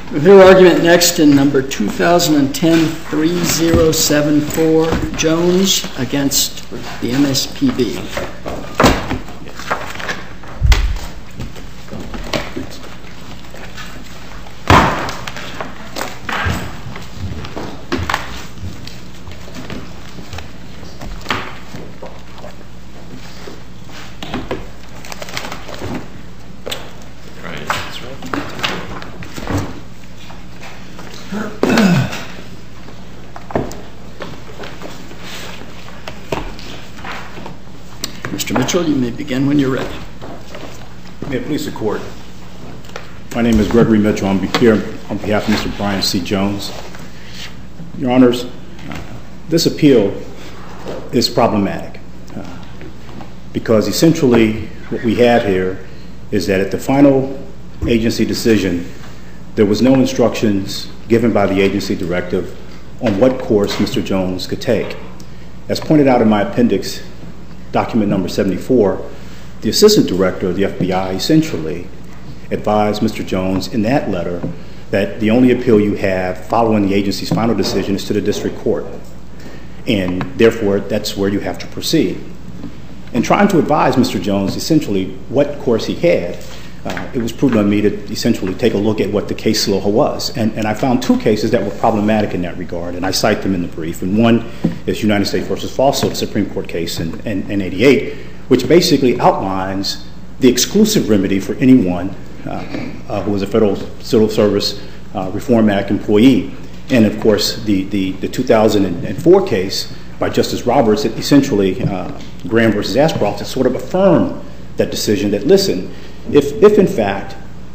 We'll hear argument next in number 2010-3074, Jones against the MSPB. Mr. Mitchell, you may begin when you're ready. May it please the Court. My name is Gregory Mitchell. I'm here on behalf of Mr. Brian C. Jones. Your Honors, this appeal is problematic because essentially what we have here is that at the final agency decision, there was no instructions given by the agency directive on what course Mr. Jones could take. As pointed out in my appendix, document number 74, the assistant director of the FBI essentially advised Mr. Jones in that letter that the only appeal you have following the agency's final decision is to the district court, and therefore that's where you have to proceed. In trying to advise Mr. Jones essentially what course he had, it was prudent on me to essentially take a look at what the case law was, and I found two cases that were problematic in that regard, and I cite them in the brief. And one is United States v. Falso, the Supreme Court case in 88, which basically outlines the exclusive remedy for anyone who is a Federal Civil Service Reform Act employee. And of course, the 2004 case by Justice Roberts, that essentially Graham v. Ashcroft, sort of affirmed that decision that, listen, if in fact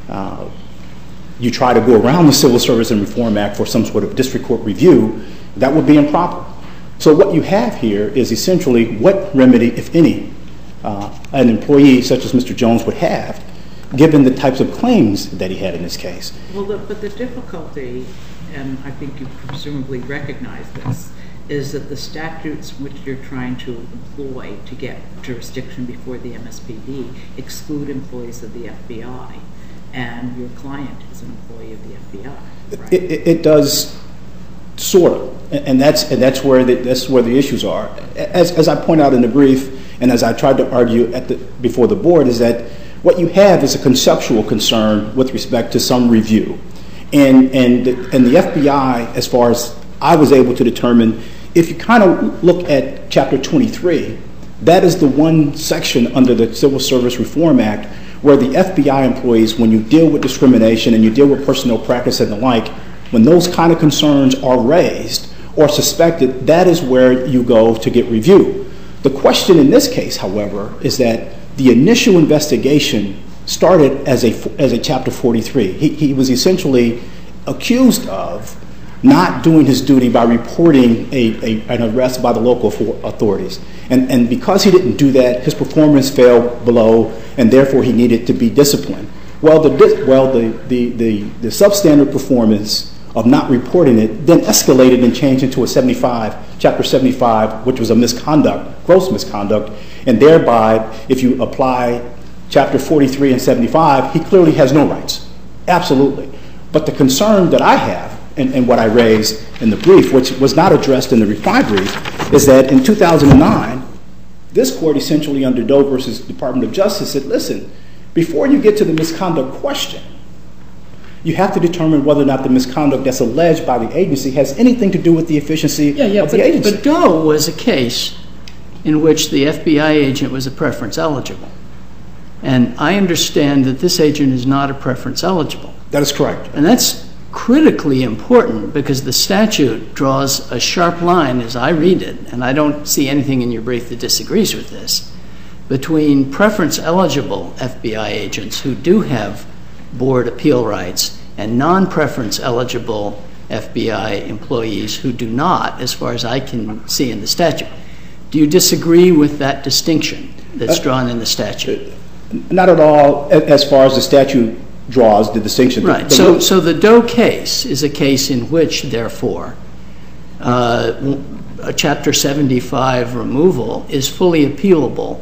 you try to go around the Civil Service and Reform Act for some sort of district court review, that would be improper. So what you have here is essentially what remedy, if any, an employee such as Mr. Jones would have, given the types of claims that he had in this case. Well, but the difficulty, and I think you presumably recognize this, is that the statutes which you're trying to employ to get jurisdiction before the MSPB exclude employees of the FBI, and your client is an employee of the FBI, right? It does, sort of, and that's where the issues are. As I point out in the brief, and as I tried to argue before the board, is that what you have is a conceptual concern with respect to some review, and the FBI, as far as I was able to determine, if you kind of look at Chapter 23, that is the one section under the Civil Service Reform Act where the FBI employees, when you deal with discrimination and you deal with personnel practice and the like, when those kind of concerns are raised or suspected, that is where you go to get review. The question in this case, however, is that the initial investigation started as a Chapter 43. He was essentially accused of not doing his duty by reporting an arrest by the local authorities. And because he didn't do that, his performance fell below, and therefore he needed to be disciplined. Well, the substandard performance of not reporting it then escalated and changed into a Chapter 75, which was a misconduct, gross misconduct, and thereby, if you apply Chapter 43 and 75, he clearly has no rights. Absolutely. But the concern that I have, and what I raised in the brief, which was not addressed in the reply brief, is that in 2009, this court essentially under Doe versus Department of Justice said, listen, before you get to the misconduct question, you have to determine whether or not the misconduct that's alleged by the agency has anything to do with the efficiency of the agency. But Doe was a case in which the FBI agent was a preference eligible. And I understand that this agent is not a preference eligible. That is correct. And that's critically important because the statute draws a sharp line, as I read it, and I don't see anything in your brief that disagrees with this, between preference eligible FBI agents who do have board appeal rights and non-preference eligible FBI employees who do not, as far as I can see in the statute. Do you disagree with that distinction that's drawn in the statute? Not at all, as far as the statute draws the distinction. Right. So the Doe case is a case in which, therefore, a Chapter 75 removal is fully appealable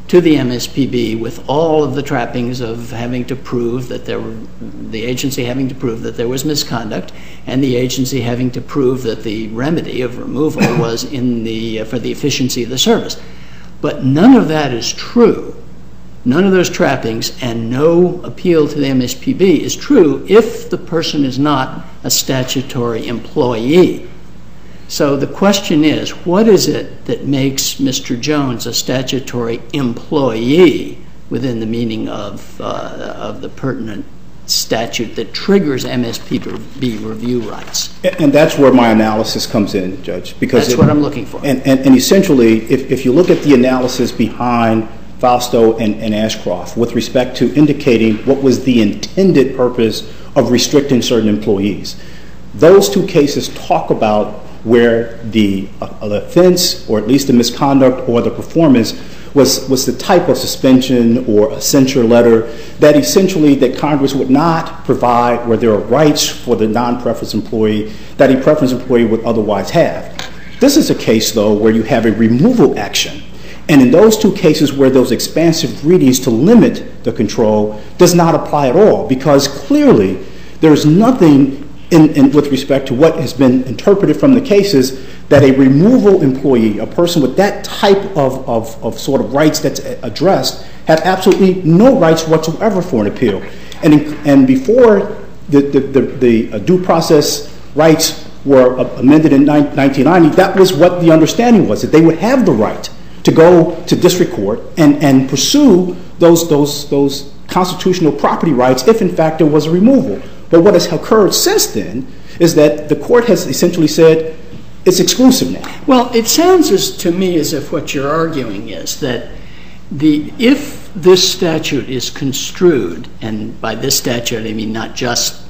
to the MSPB with all of the trappings of having to prove that the agency having to prove that there was misconduct, and the agency having to prove that the remedy of removal was for the efficiency of the service. But none of that is true. None of those trappings and no appeal to the MSPB is true if the person is not a statutory employee. So the question is, what is it that makes Mr. Jones a statutory employee within the meaning of the pertinent statute that triggers MSPB review rights? And that's where my analysis comes in, Judge. Because that's what I'm looking for. And essentially, if you look at the analysis behind Fausto and Ashcroft with respect to indicating what was the intended purpose of restricting certain employees, those two cases talk about where the offense, or at least the misconduct or the performance, was the type of suspension or a censure letter that essentially that Congress would not provide where there are rights for the non-preference employee that a preference employee would otherwise have. This is a case, though, where you have a removal action. And in those two cases where those expansive readings to limit the control does not apply at all, because clearly there is nothing with respect to what has been interpreted from the cases that a removal employee, a person with that type of sort of rights that's addressed, have absolutely no rights whatsoever for an appeal. And before the due process rights were amended in 1990, that was what the understanding was, that they would have the right to go to district court and pursue those constitutional property rights if in fact there was a removal. But what has occurred since then is that the court has essentially said it's exclusive now. Well, it sounds to me as if what you're arguing is that if this statute is construed, and by this statute I mean not just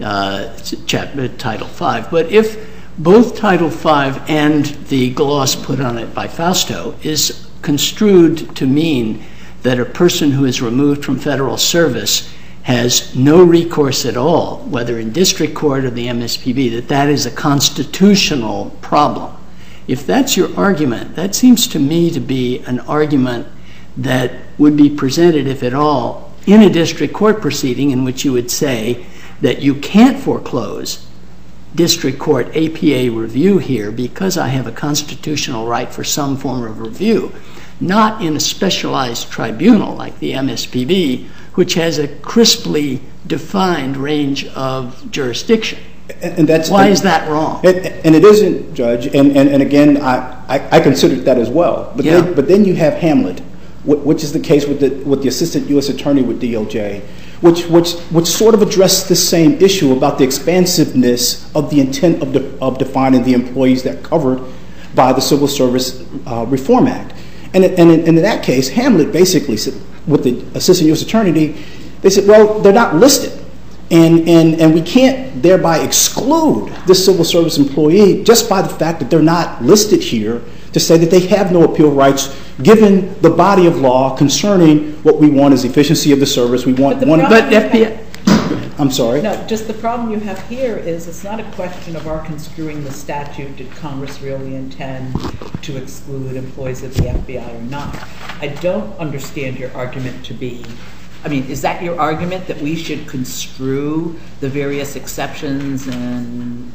Title V, but if both Title V and the gloss put on it by Fausto is construed to mean that a person who is removed from federal service has no recourse at all, whether in district court or the MSPB, that is a constitutional problem. If that's your argument, that seems to me to be an argument that would be presented, if at all, in a district court proceeding in which you would say that you can't foreclose district court APA review here because I have a constitutional right for some form of review, not in a specialized tribunal like the MSPB, which has a crisply defined range of jurisdiction. Why is that wrong? And it isn't, Judge, and again, I considered that as well. But then you have Hamlet, which is the case with the Assistant U.S. Attorney with DOJ, which sort of addressed the same issue about the expansiveness of the intent of defining the employees that are covered by the Civil Service Reform Act. And in that case, Hamlet basically said, with the Assistant U.S. Attorney, they said, well, they're not listed. And we can't thereby exclude this civil service employee just by the fact that they're not listed here to say that they have no appeal rights given the body of law concerning what we want is efficiency of the service. We want one. But FBI. I'm sorry? No, just the problem you have here is it's not a question of our construing the statute. Did Congress really intend to exclude employees of the FBI or not? I don't understand your argument to be, I mean, is that your argument that we should construe the various exceptions in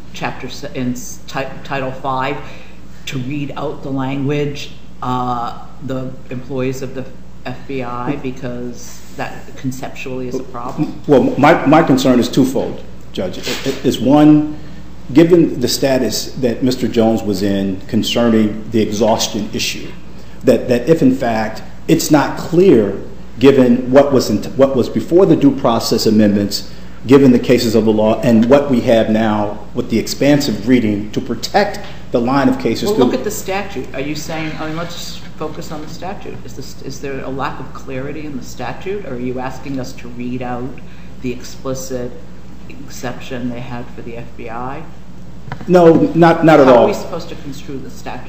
Title V to read out the language, the employees of the FBI, because that conceptually is a problem? Well, my concern is twofold, Judge. Is one, given the status that Mr. Jones was in concerning the exhaustion issue, that if in fact it's not clear, given what was before the due process amendments, given the cases of the law, and what we have now with the expansive reading to protect the line of cases. Well, look at the statute. Are you saying, I mean, let's focus on the statute. Is there a lack of clarity in the statute, or are you asking us to read out the explicit exception they had for the FBI? No, not at all. How are we supposed to construe the statute?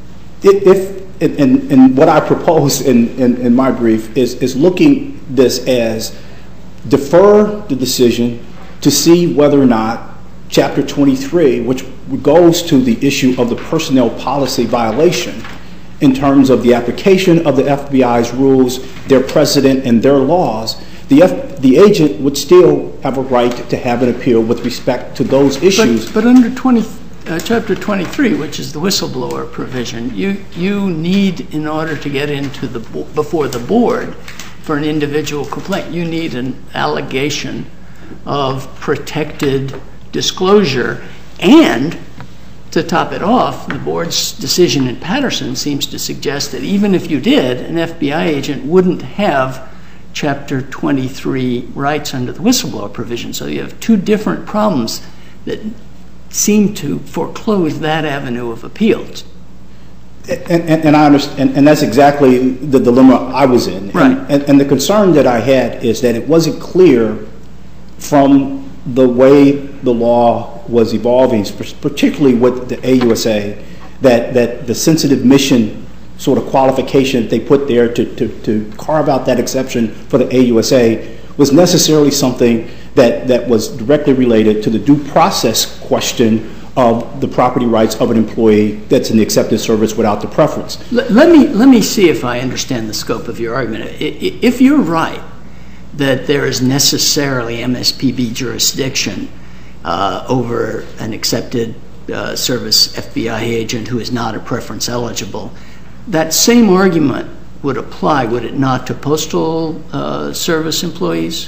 And what I propose in my brief is looking this as defer the decision to see whether or not Chapter 23, which goes to the issue of the personnel policy violation, in terms of the application of the FBI's rules, their precedent, and their laws, the agent would still have a right to have an appeal with respect to those issues. But under Chapter 23, which is the whistleblower provision, you need, in order to get into before the board for an individual complaint, you need an allegation of protected disclosure. And to top it off, the board's decision in Patterson seems to suggest that even if you did, an FBI agent wouldn't have Chapter 23 rights under the whistleblower provision. So you have two different problems that seem to foreclose that avenue of appeals. And I understand, and that's exactly the dilemma I was in. Right. And the concern that I had is that it wasn't clear from the way the law was evolving, particularly with the AUSA, that the sensitive mission sort of qualification that they put there to carve out that exception for the AUSA was necessarily something that was directly related to the due process question of the property rights of an employee that's in the accepted service without the preference. Let me see if I understand the scope of your argument. If you're right that there is necessarily MSPB jurisdiction over an accepted service FBI agent who is not a preference eligible, that same argument would apply, would it not, to Postal Service employees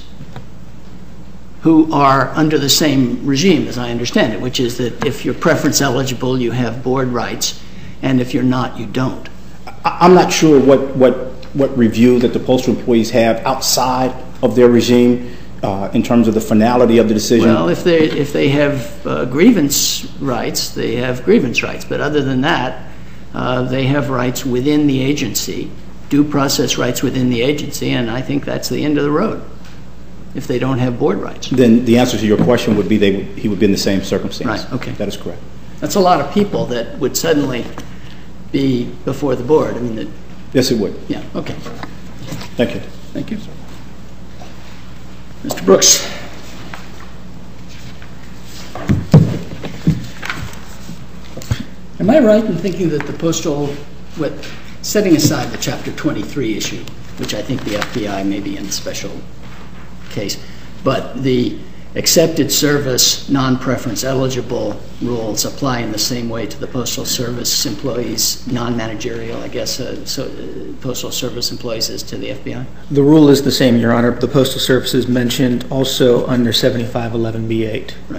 who are under the same regime, as I understand it, which is that if you're preference eligible, you have board rights, and if you're not, you don't? I'm not sure what review that the postal employees have outside of their regime in terms of the finality of the decision. Well, if they have grievance rights, they have grievance rights. But other than that, they have rights within the agency, due process rights within the agency, and I think that's the end of the road if they don't have board rights. Then the answer to your question would be he would be in the same circumstance. Right, okay. That is correct. That's a lot of people that would suddenly be before the board. I mean, yes, it would. Yeah, okay. Thank you. Thank you. Mr. Brooks. Am I right in thinking that the postal, setting aside the Chapter 23 issue, which I think the FBI may be in a special case, but the accepted service non-preference eligible rules apply in the same way to the Postal Service employees, non-managerial, I guess, Postal Service employees as to the FBI? The rule is the same, Your Honor. The Postal Service is mentioned also under 7511B8. Right.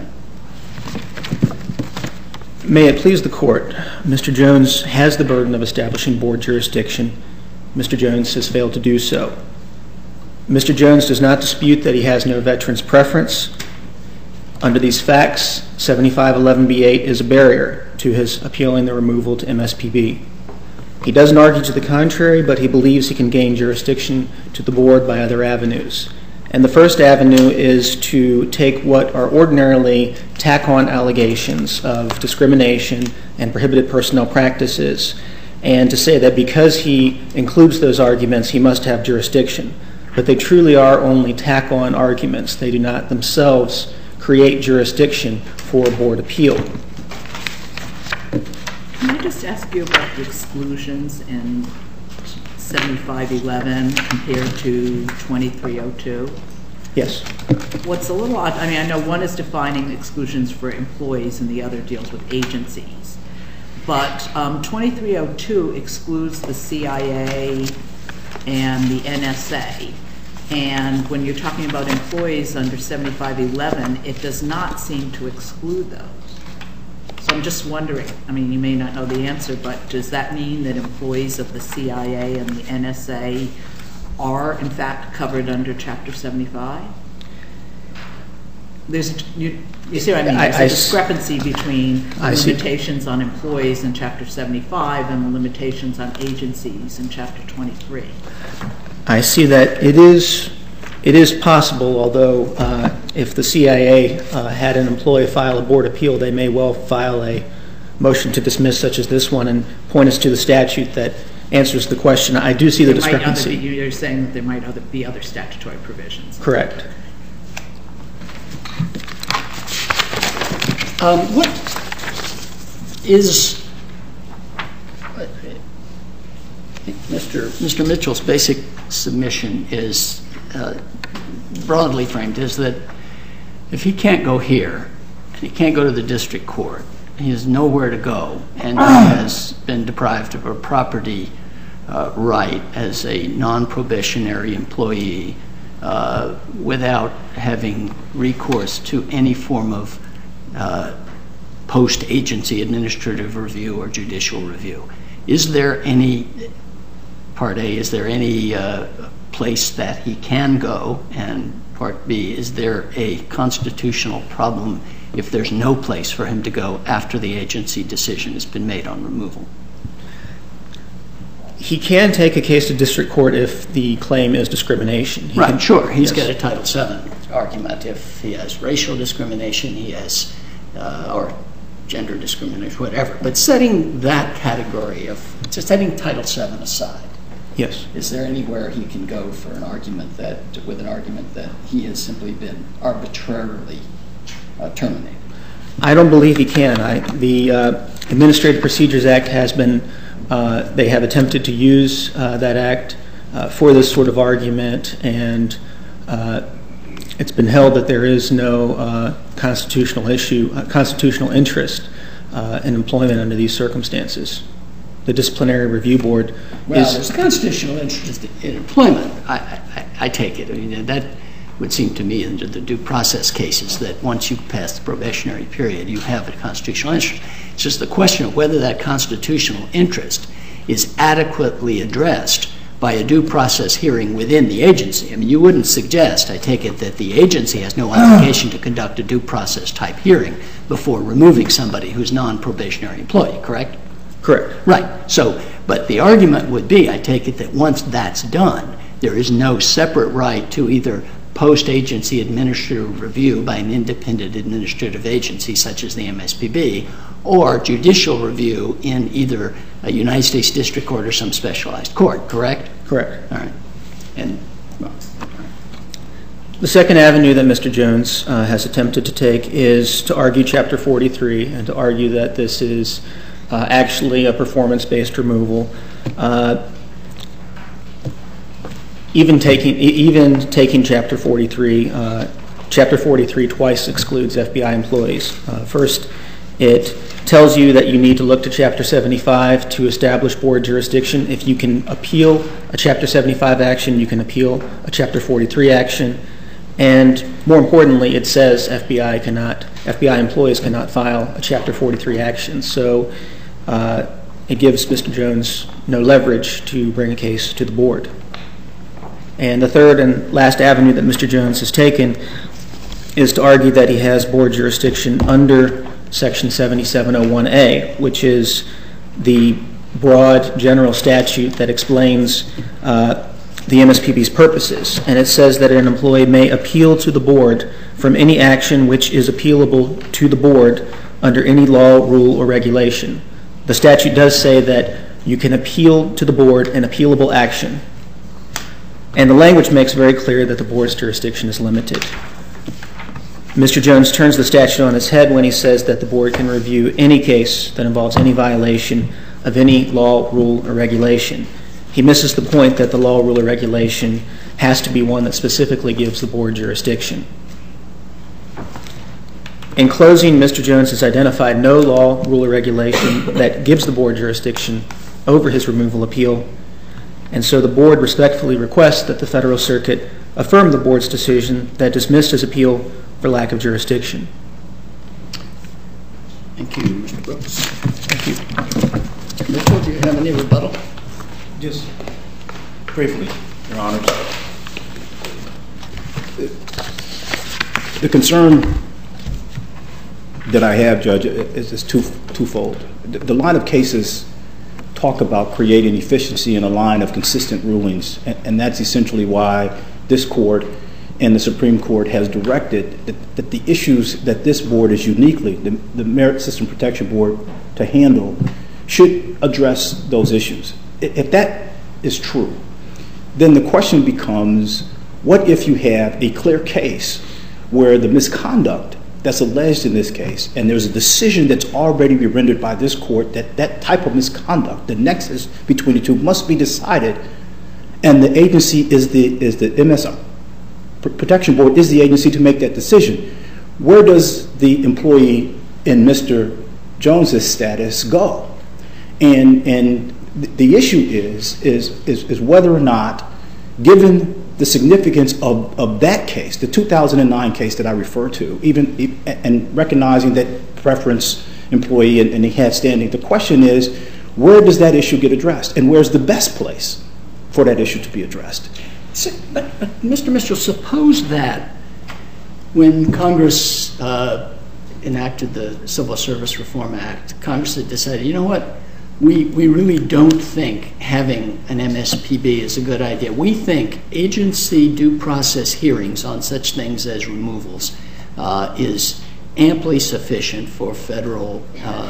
May it please the Court, Mr. Jones has the burden of establishing board jurisdiction. Mr. Jones has failed to do so. Mr. Jones does not dispute that he has no veteran's preference. Under these facts, 7511B8 is a barrier to his appealing the removal to MSPB. He doesn't argue to the contrary, but he believes he can gain jurisdiction to the board by other avenues. And the first avenue is to take what are ordinarily tack-on allegations of discrimination and prohibited personnel practices, and to say that because he includes those arguments, he must have jurisdiction. But they truly are only tack-on arguments. They do not themselves create jurisdiction for a board appeal. Can I just ask you about the exclusions in 7511 compared to 2302? Yes. What's a little odd, I mean, I know one is defining exclusions for employees and the other deals with agencies. But 2302 excludes the CIA and the NSA. And when you're talking about employees under 7511, it does not seem to exclude those. So I'm just wondering, I mean, you may not know the answer, but does that mean that employees of the CIA and the NSA are, in fact, covered under Chapter 75? You see what I mean? There's a discrepancy between the limitations on employees in Chapter 75 and the limitations on agencies in Chapter 23. I see that it is possible, although if the CIA had an employee file a board appeal, they may well file a motion to dismiss such as this one and point us to the statute that answers the question. I do see the discrepancy. You're saying that there might be other statutory provisions. Correct. Mr. Mitchell's basic submission is broadly framed is that if he can't go here, and he can't go to the district court, he has nowhere to go, and he has been deprived of a property right as a non-probationary employee without having recourse to any form of post-agency administrative review or judicial review. Is there any, Part A, is there any place that he can go? And Part B, is there a constitutional problem if there's no place for him to go after the agency decision has been made on removal? He can take a case to district court if the claim is discrimination. Right, sure. He's got a Title VII argument. If he has racial discrimination, he has, or gender discrimination, whatever. But setting that category of, just setting Title VII aside, yes, is there anywhere he can go for an argument that, with an argument that he has simply been arbitrarily terminated? I don't believe he can. The Administrative Procedures Act has been, they have attempted to use that act for this sort of argument, and it's been held that there is no constitutional interest in employment under these circumstances. The Disciplinary Review Board Well, there's a constitutional interest in employment, I take it. I mean, that would seem to me under the due process cases that once you pass the probationary period, you have a constitutional interest. It's just the question of whether that constitutional interest is adequately addressed by a due process hearing within the agency. I mean, you wouldn't suggest, I take it, that the agency has no obligation to conduct a due process type hearing before removing somebody who's non-probationary employee, correct? Correct. Right. So, but the argument would be, I take it, that once that's done, there is no separate right to either post-agency administrative review by an independent administrative agency such as the MSPB, or judicial review in either a United States District Court or some specialized court, correct? Correct. All right. And the second avenue that Mr. Jones has attempted to take is to argue Chapter 43 and to argue that this is actually a performance-based removal. Even taking Chapter 43, Chapter 43 twice excludes FBI employees. First, it tells you that you need to look to Chapter 75 to establish board jurisdiction. If you can appeal a Chapter 75 action, you can appeal a Chapter 43 action. And more importantly, it says FBI employees cannot file a Chapter 43 action. So it gives Mr. Jones no leverage to bring a case to the board. And the third and last avenue that Mr. Jones has taken is to argue that he has board jurisdiction under Section 7701A, which is the broad general statute that explains the MSPB's purposes. And it says that an employee may appeal to the board from any action which is appealable to the board under any law, rule, or regulation. The statute does say that you can appeal to the board an appealable action. And the language makes very clear that the board's jurisdiction is limited. Mr. Jones turns the statute on its head when he says that the board can review any case that involves any violation of any law, rule, or regulation. He misses the point that the law, rule, or regulation has to be one that specifically gives the board jurisdiction. In closing, Mr. Jones has identified no law, rule, or regulation that gives the board jurisdiction over his removal appeal, and so the board respectfully requests that the Federal Circuit affirm the board's decision that dismissed his appeal for lack of jurisdiction. thank you, Mr. Brooks. Thank you. Mitchell, do you have any rebuttal? Just briefly, Your Honors. The concern that I have, Judge, is twofold. The line of cases talk about creating efficiency in a line of consistent rulings, and that's essentially why this Court and the Supreme Court has directed that the issues that this board is uniquely, the Merit System Protection Board, to handle should address those issues. If that is true, then the question becomes, what if you have a clear case where the misconduct that's alleged in this case, and there's a decision that's already been rendered by this court that that type of misconduct, the nexus between the two, must be decided, and the agency is the MSR Protection Board is the agency to make that decision. Where does the employee in Mr. Jones's status go? And the issue is whether or not, given the significance of that case, the 2009 case that I refer to, and recognizing that preference employee and he had standing, the question is, where does that issue get addressed, and where's the best place for that issue to be addressed? But Mr. Mitchell, suppose that when Congress enacted the Civil Service Reform Act, Congress had decided, you know what, we really don't think having an MSPB is a good idea. We think agency due process hearings on such things as removals is amply sufficient for federal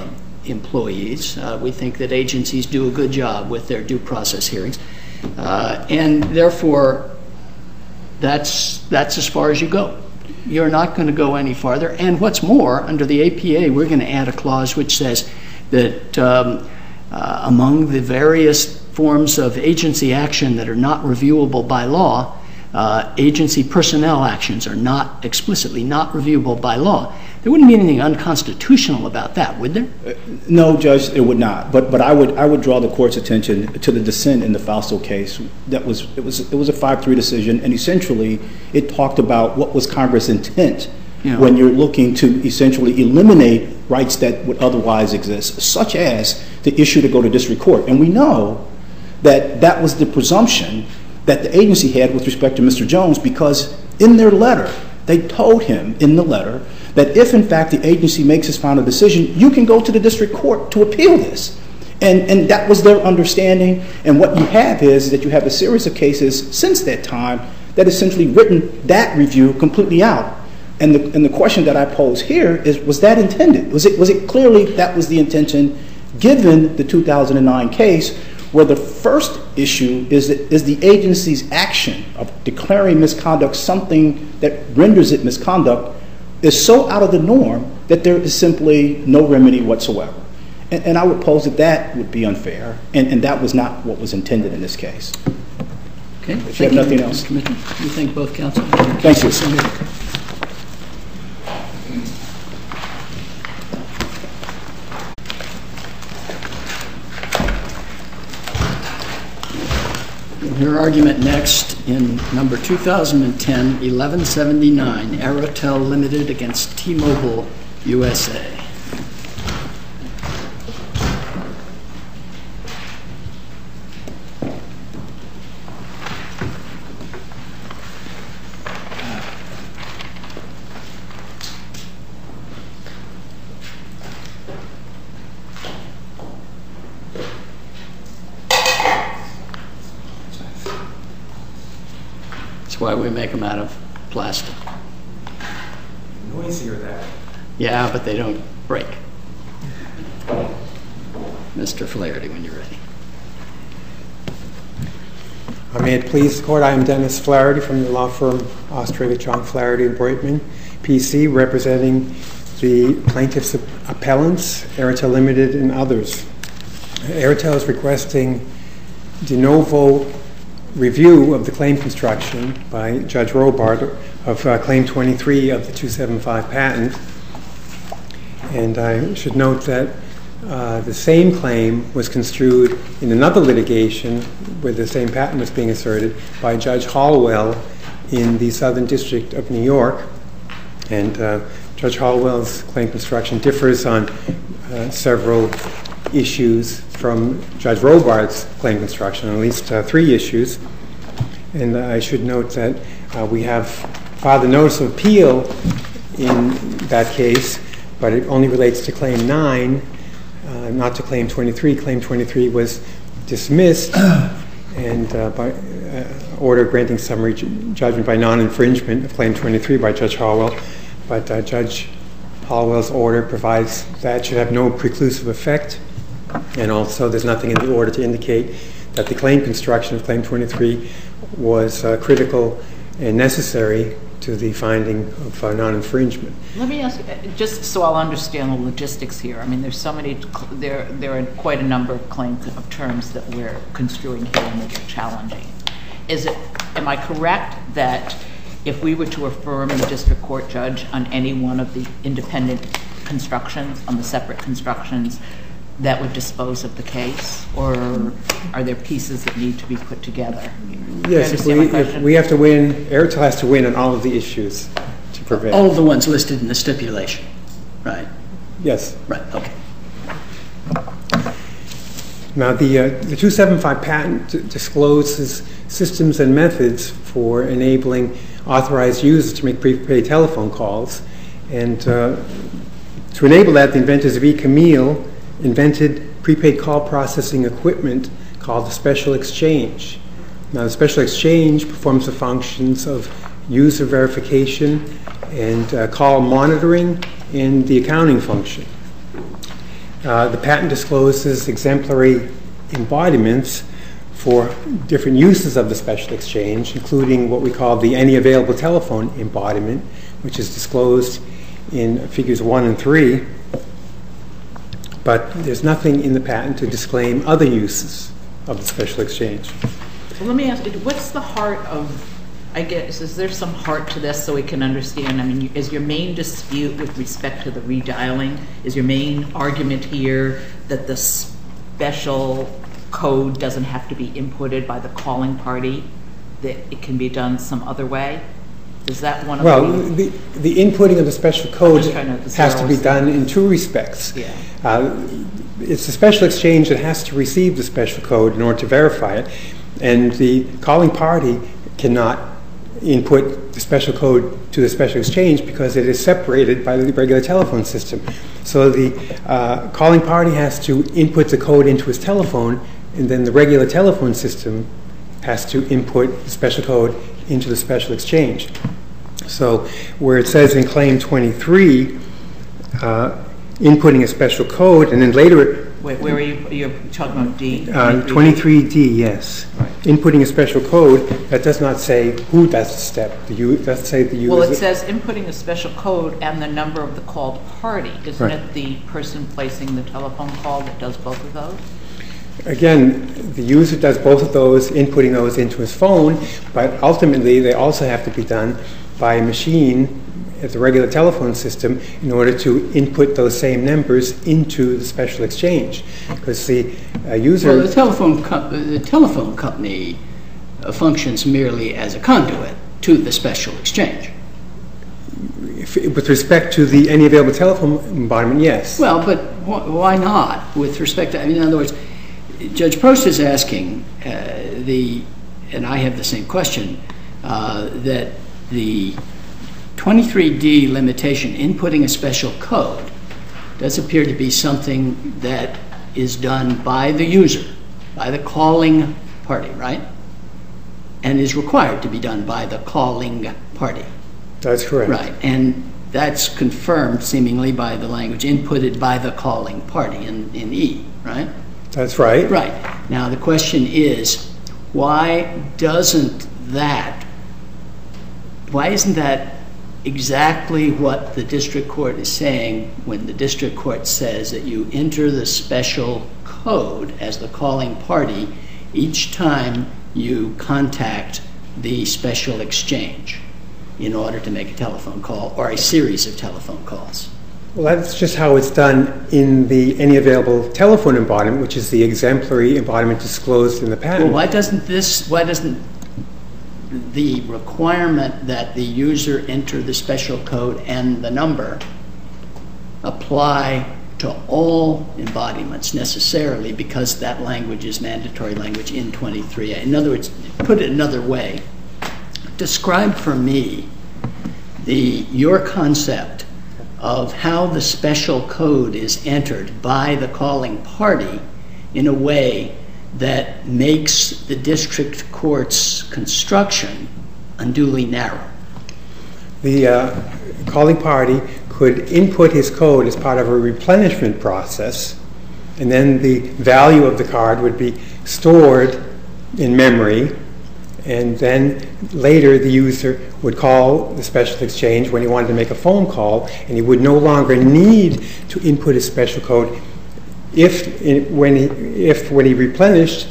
employees. We think that agencies do a good job with their due process hearings. And therefore, that's as far as you go. You're not going to go any farther. And what's more, under the APA, we're going to add a clause which says that among the various forms of agency action that are not reviewable by law, agency personnel actions are not explicitly not reviewable by law. There wouldn't be anything unconstitutional about that, would there? No, Judge, it would not. But I would draw the court's attention to the dissent in the Fausto case. It was a 5-3 decision, and essentially it talked about what was Congress' intent when you're looking to essentially eliminate rights that would otherwise exist, such as the issue to go to district court. And we know that that was the presumption that the agency had with respect to Mr. Jones, because in their letter, they told him in the letter that if, in fact, the agency makes its final decision, you can go to the district court to appeal this. And that was their understanding. And what you have is that you have a series of cases since that time that essentially written that review completely out. And the question that I pose here is, was that intended? Was it clearly that was the intention, given the 2009 case, where the first issue is the agency's action of declaring misconduct something that renders it misconduct is so out of the norm that there is simply no remedy whatsoever. And I would pose that that would be unfair, and that was not what was intended in this case. Okay. If you have nothing else. We thank both counsel. Thank you. Your argument next in number 2010-1179, Aerotel Limited against T-Mobile USA. That's why we make them out of plastic. Noisier that. Yeah, but they don't break. Mr. Flaherty, when you're ready. May it please the Court, I am Dennis Flaherty from the law firm Australia John Flaherty and Breitman, PC, representing the plaintiffs' appellants, Aerotel Limited and others. Aerotel is requesting de novo review of the claim construction by Judge Robart of Claim 23 of the 275 patent. And I should note that the same claim was construed in another litigation where the same patent was being asserted by Judge Hallwell in the Southern District of New York. And Judge Hallwell's claim construction differs on several issues from Judge Robart's claim construction, at least 3 issues. And I should note that we have filed a notice of appeal in that case, but it only relates to Claim 9, not to Claim 23. Claim 23 was dismissed and by order granting summary judgment by non-infringement of Claim 23 by Judge Hallwell. But Judge Hallwell's order provides that should have no preclusive effect. And also there's nothing in the order to indicate that the claim construction of Claim 23 was critical and necessary to the finding of non-infringement. Let me ask, just so I'll understand the logistics here. I mean, there's so many, there are quite a number of claims of terms that we're construing here and that are challenging. Am I correct that if we were to affirm the district court judge on any one of the independent constructions, on the separate constructions, that would dispose of the case? Or are there pieces that need to be put together? Yes, if we have to win, Airtel has to win on all of the issues to prevail. All of the ones listed in the stipulation, right? Yes. Right, okay. Now, the 275 patent discloses systems and methods for enabling authorized users to make prepaid telephone calls. And to enable that, the inventors of eCamille invented prepaid call processing equipment called the Special Exchange. Now, the Special Exchange performs the functions of user verification and call monitoring and the accounting function. The patent discloses exemplary embodiments for different uses of the Special Exchange, including what we call the Any Available Telephone embodiment, which is disclosed in figures 1 and 3. But there's nothing in the patent to disclaim other uses of the Special Exchange. So let me ask you, what's the heart of, I guess, is there some heart to this so we can understand? I mean, is your main dispute with respect to the redialing, is your main argument here that the special code doesn't have to be inputted by the calling party, that it can be done some other way? Is that one of the... Well, the inputting of the special code has to be done in two respects. Yeah. It's the Special Exchange that has to receive the special code in order to verify it, and the calling party cannot input the special code to the Special Exchange because it is separated by the regular telephone system. So the calling party has to input the code into his telephone, and then the regular telephone system has to input the special code into the Special Exchange. So where it says in Claim 23, inputting a special code, and then later... Wait, where are you? You're talking about D? 23D, yes. Right. Inputting a special code, that does not say who does the step. Does say the user. Well, it says inputting a special code and the number of the called party. Isn't it the person placing the telephone call that does both of those? Again, the user does both of those, inputting those into his phone, but ultimately they also have to be done by a machine at the regular telephone system in order to input those same numbers into the Special Exchange. Because the user... Well, the telephone company functions merely as a conduit to the Special Exchange. With respect to the Any Available Telephone embodiment, yes. Well, but why not? With respect to... I mean, in other words, Judge Prost is asking and I have the same question, that the 23D limitation, inputting a special code, does appear to be something that is done by the user, by the calling party, right? And is required to be done by the calling party. That's correct. Right, and that's confirmed seemingly by the language inputted by the calling party in E, right? That's right. Right. Now the question is, why isn't that exactly what the district court is saying when the district court says that you enter the special code as the calling party each time you contact the Special Exchange in order to make a telephone call or a series of telephone calls? Well, that's just how it's done in the Any Available Telephone embodiment, which is the exemplary embodiment disclosed in the patent. Well, why doesn't the requirement that the user enter the special code and the number apply to all embodiments necessarily, because that language is mandatory language in 23A? In other words, put it another way, describe for me your concept of how the special code is entered by the calling party in a way that makes the district court's construction unduly narrow. The calling party could input his code as part of a replenishment process, and then the value of the card would be stored in memory, and then later the user would call the special exchange when he wanted to make a phone call, and he would no longer need to input a special code when he replenished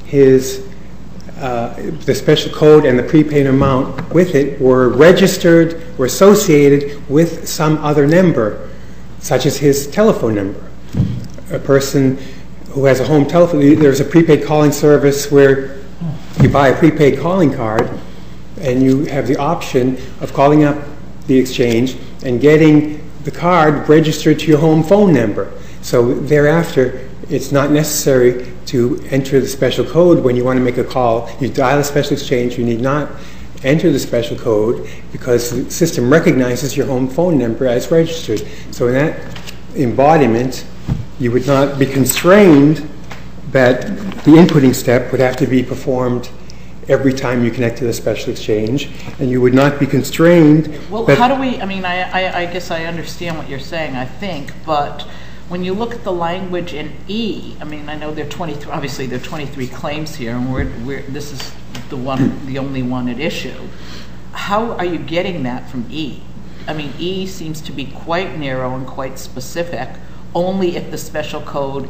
the special code and the prepaid amount with it were registered or associated with some other number, such as his telephone number. A person who has a home telephone, there's a prepaid calling service where you buy a prepaid calling card and you have the option of calling up the exchange and getting the card registered to your home phone number. So thereafter, it's not necessary to enter the special code when you want to make a call. You dial a special exchange, you need not enter the special code because the system recognizes your home phone number as registered. So in that embodiment, you would not be constrained that the inputting step would have to be performed every time you connect to the special exchange, and you would not be constrained. Well, how do we, I guess I understand what you're saying, I think, but when you look at the language in E, I know there are 23, obviously there are 23 claims here, and this is the only one at issue. How are you getting that from E? E seems to be quite narrow and quite specific, only if the special code,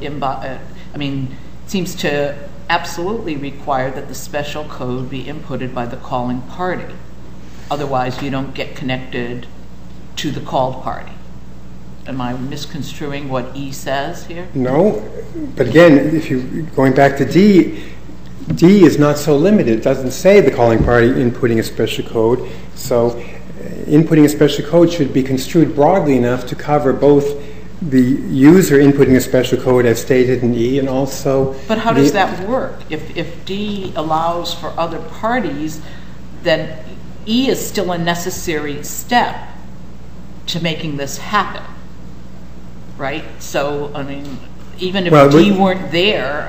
seems to absolutely require that the special code be inputted by the calling party. Otherwise, you don't get connected to the called party. Am I misconstruing what E says here? No, but again, going back to D is not so limited. It doesn't say the calling party inputting a special code. So inputting a special code should be construed broadly enough to cover both the user inputting a special code as stated in E and also... But how does that work? If D allows for other parties, then E is still a necessary step to making this happen, right? So, even if D weren't there,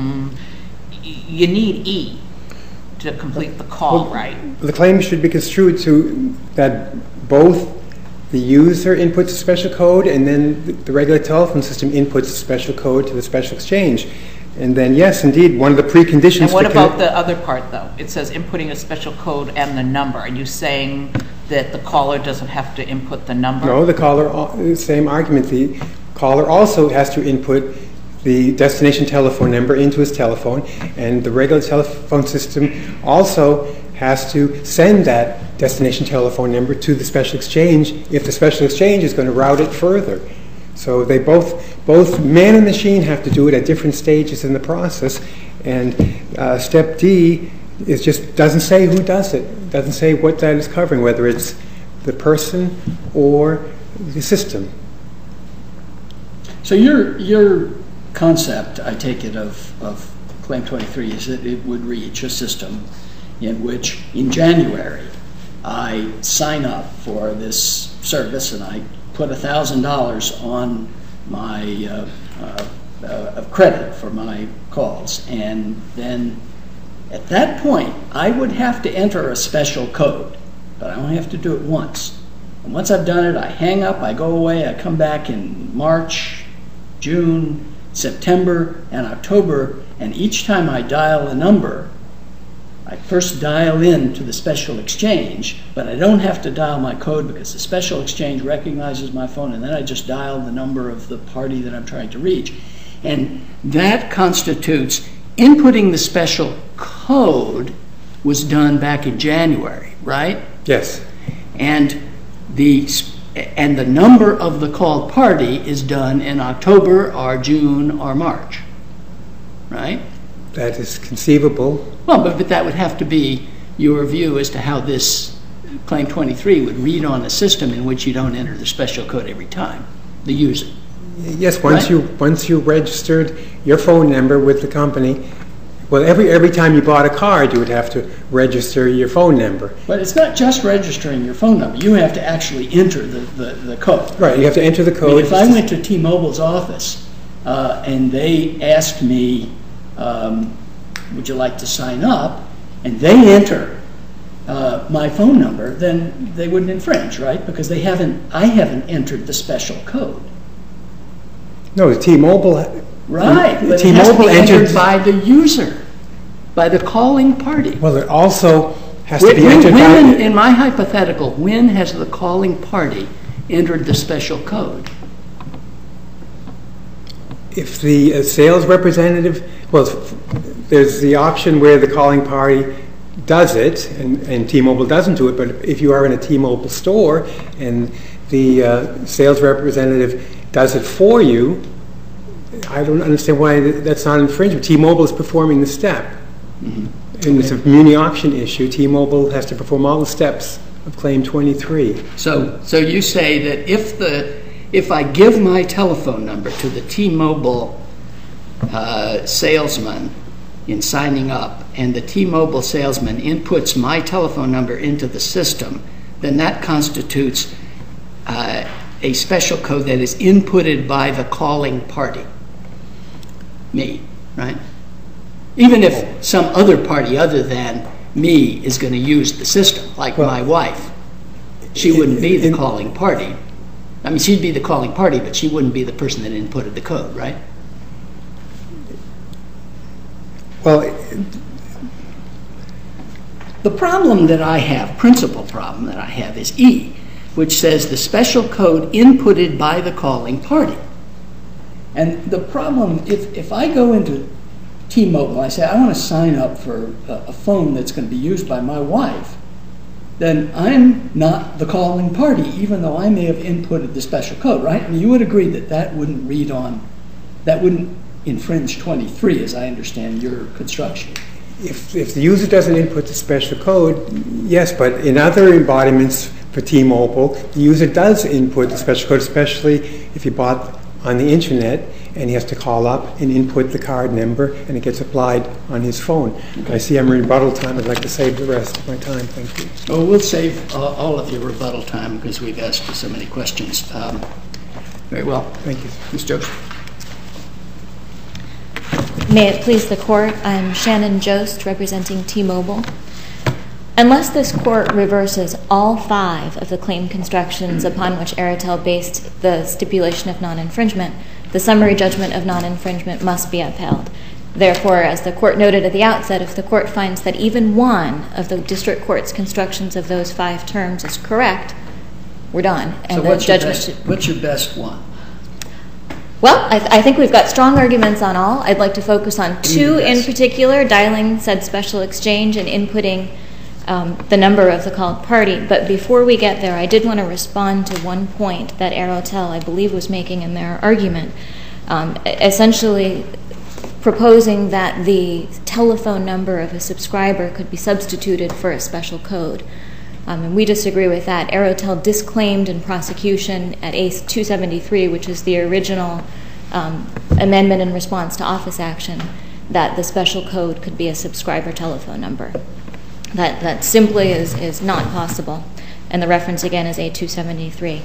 you need E to complete the call, right? The claim should be construed to that both the user inputs a special code and then the regular telephone system inputs a special code to the special exchange. And then, yes, indeed, one of the preconditions... And what about the other part, though? It says inputting a special code and the number. Are you saying that the caller doesn't have to input the number? No, the same argument. The caller also has to input the destination telephone number into his telephone, and the regular telephone system also has to send that destination telephone number to the special exchange if the special exchange is going to route it further. So they both man and machine have to do it at different stages in the process, and step D doesn't say who does it. It doesn't say what that is covering, whether it's the person or the system. So your concept, I take it, of Claim 23 is that it would reach a system in which, in January, I sign up for this service and I put $1,000 on my credit for my calls, and then at that point I would have to enter a special code, but I only have to do it once. And once I've done it, I hang up, I go away, I come back in March, June, September, and October, and each time I dial a number, I first dial in to the special exchange, but I don't have to dial my code because the special exchange recognizes my phone, and then I just dial the number of the party that I'm trying to reach. And that constitutes inputting the special code was done back in January, right? Yes. And the number of the called party is done in October or June or March, right? That is conceivable. Well, but that would have to be your view as to how this Claim 23 would read on a system in which you don't enter the special code every time, the user. Yes, once you registered your phone number with the company, well, every time you bought a card, you would have to register your phone number. But it's not just registering your phone number. You have to actually enter the code. Right, you have to enter the code. If I went to T-Mobile's office and they asked me, would you like to sign up, and they enter my phone number, then they wouldn't infringe, right? Because I haven't entered the special code. No, T-Mobile... Right, but it has to be entered by the user. by the calling party. Well, it also has to be entered by... In my hypothetical, when has the calling party entered the special code? If the sales representative, well, there's the option where the calling party does it, and T-Mobile doesn't do it, but if you are in a T-Mobile store and the sales representative does it for you, I don't understand why that's not infringement. T-Mobile is performing the step. Mm-hmm. And it's a muni auction issue. T-Mobile has to perform all the steps of Claim 23. So you say that if I give my telephone number to the T-Mobile salesman in signing up, and the T-Mobile salesman inputs my telephone number into the system, then that constitutes a special code that is inputted by the calling party, me, right? Even if some other party other than me is going to use the system, like my wife, she wouldn't be the calling party. I mean, she'd be the calling party, but she wouldn't be the person that inputted the code, right? Well, the problem that I have, principal problem that I have, is E, which says the special code inputted by the calling party. And the problem, if I go into T-Mobile and I say, I want to sign up for a phone that's going to be used by my wife, then I'm not the calling party, even though I may have inputted the special code, right? I mean, you would agree that that wouldn't infringe 23, as I understand your construction. If the user doesn't input the special code, yes, but in other embodiments for T-Mobile, the user does input the special code, especially if he bought on the internet and he has to call up and input the card number and it gets applied on his phone. Okay. I see I'm in rebuttal time. I'd like to save the rest of my time. Thank you. Oh, we'll save all of your rebuttal time because we've asked you so many questions. Very well. Thank you. Ms. Joseph. May it please the Court, I'm Shannon Jost, representing T-Mobile. Unless this Court reverses all 5 of the claim constructions upon which Airtel based the stipulation of non-infringement, the summary judgment of non-infringement must be upheld. Therefore, as the Court noted at the outset, if the Court finds that even one of the District Court's constructions of those 5 terms is correct, we're done. And so what's your best one? Well, I think we've got strong arguments on all. I'd like to focus on 2 in particular, dialing said special exchange and inputting the number of the called party. But before we get there, I did want to respond to one point that Airtel, I believe, was making in their argument, essentially proposing that the telephone number of a subscriber could be substituted for a special code. And we disagree with that. Airtel disclaimed in prosecution at ACE 273, which is the original amendment in response to office action, that the special code could be a subscriber telephone number. That simply is not possible. And the reference, again, is A273.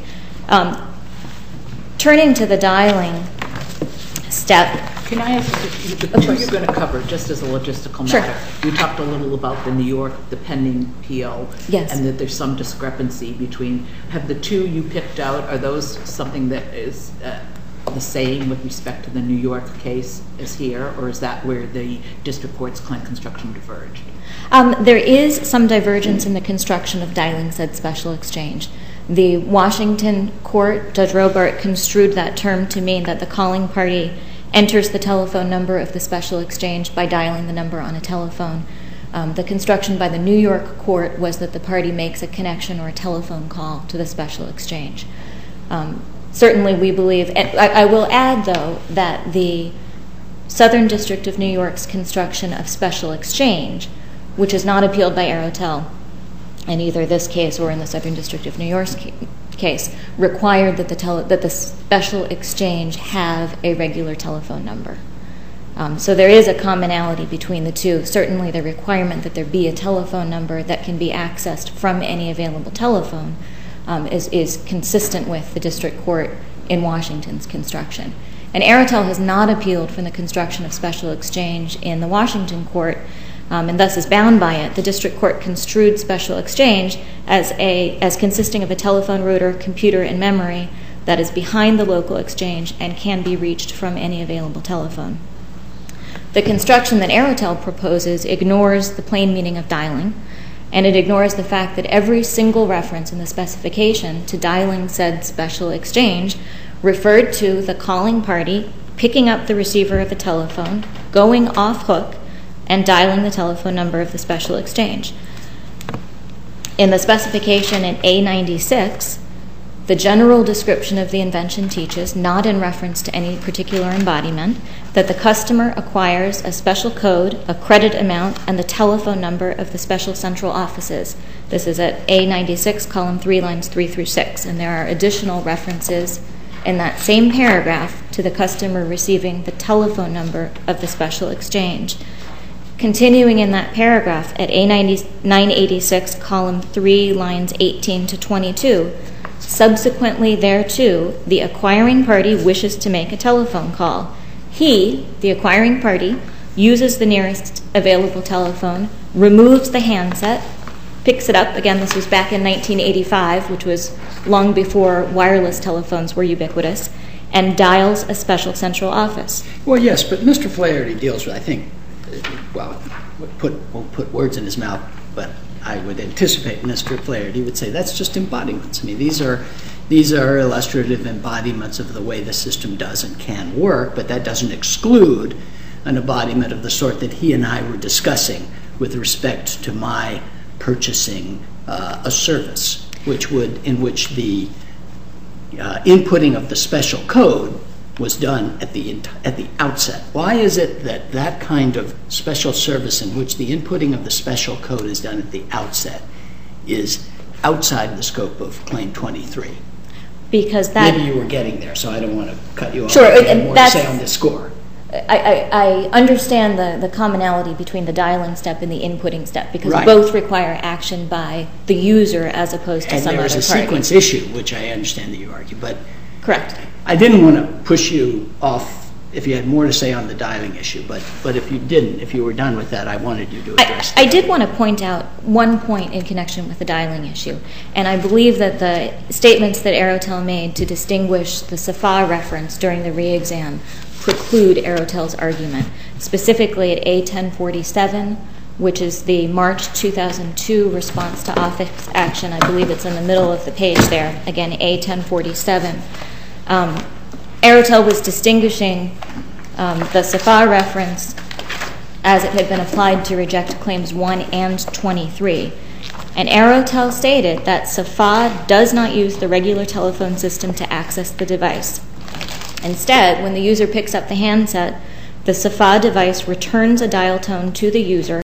Turning to the dialing step. Can I ask you, the 2 you're going to cover, just as a logistical matter? Sure. You talked a little about the New York, the pending PO, yes, and that there's some discrepancy between, have the 2 you picked out, are those something that is the same with respect to the New York case as here, or is that where the District Court's claim construction diverged? There is some divergence in the construction of dialing said special exchange. The Washington court, Judge Robart, construed that term to mean that the calling party enters the telephone number of the special exchange by dialing the number on a telephone. The construction by the New York court was that the party makes a connection or a telephone call to the special exchange. Certainly we believe, and I will add, though, that the Southern District of New York's construction of special exchange, which is not appealed by Airtel in either this case or in the Southern District of New York's case, required that the special exchange have a regular telephone number. So there is a commonality between the 2. Certainly the requirement that there be a telephone number that can be accessed from any available telephone is consistent with the District Court in Washington's construction. And Airtel has not appealed from the construction of special exchange in the Washington court, and thus is bound by it. The District Court construed special exchange as consisting of a telephone router, computer, and memory that is behind the local exchange and can be reached from any available telephone. The construction that Aerotel proposes ignores the plain meaning of dialing, and it ignores the fact that every single reference in the specification to dialing said special exchange referred to the calling party picking up the receiver of a telephone, going off hook, and dialing the telephone number of the special exchange. In the specification in A96, the general description of the invention teaches, not in reference to any particular embodiment, that the customer acquires a special code, a credit amount, and the telephone number of the special central offices. This is at A96, column 3, lines 3 through 6, and there are additional references in that same paragraph to the customer receiving the telephone number of the special exchange. Continuing in that paragraph at A986, column 3, lines 18 to 22, subsequently thereto, the acquiring party wishes to make a telephone call. He, the acquiring party, uses the nearest available telephone, removes the handset, picks it up. Again, this was back in 1985, which was long before wireless telephones were ubiquitous, and dials a special central office. Well, yes, but Mr. Flaherty deals with, I think, well, won't put words in his mouth, but I would anticipate Mr. Flaherty would say that's just embodiments. I mean, these are illustrative embodiments of the way the system does and can work, but that doesn't exclude an embodiment of the sort that he and I were discussing with respect to my purchasing a service, in which the inputting of the special code was done at the outset. Why is it that that kind of special service in which the inputting of the special code is done at the outset is outside the scope of Claim 23? Because that... Maybe you were getting there, so I don't want to cut you off. Sure, I have more to say on this score. I understand the commonality between the dialing step and the inputting step, because Right. both require action by the user as opposed to some other party. And there's a sequence issue, which I understand that you argue, but... Correct. I didn't want to push you off if you had more to say on the dialing issue, but if you didn't, if you were done with that, I wanted you to address that. I did want to point out one point in connection with the dialing issue, and I believe that the statements that Aerotel made to distinguish the SAFA reference during the re-exam preclude Aerotel's argument. Specifically at A1047, which is the March 2002 response to office action, I believe it's in the middle of the page there, again A1047, Aerotel was distinguishing the SAFA reference as it had been applied to reject Claims 1 and 23. And Aerotel stated that SAFA does not use the regular telephone system to access the device. Instead, when the user picks up the handset, the SAFA device returns a dial tone to the user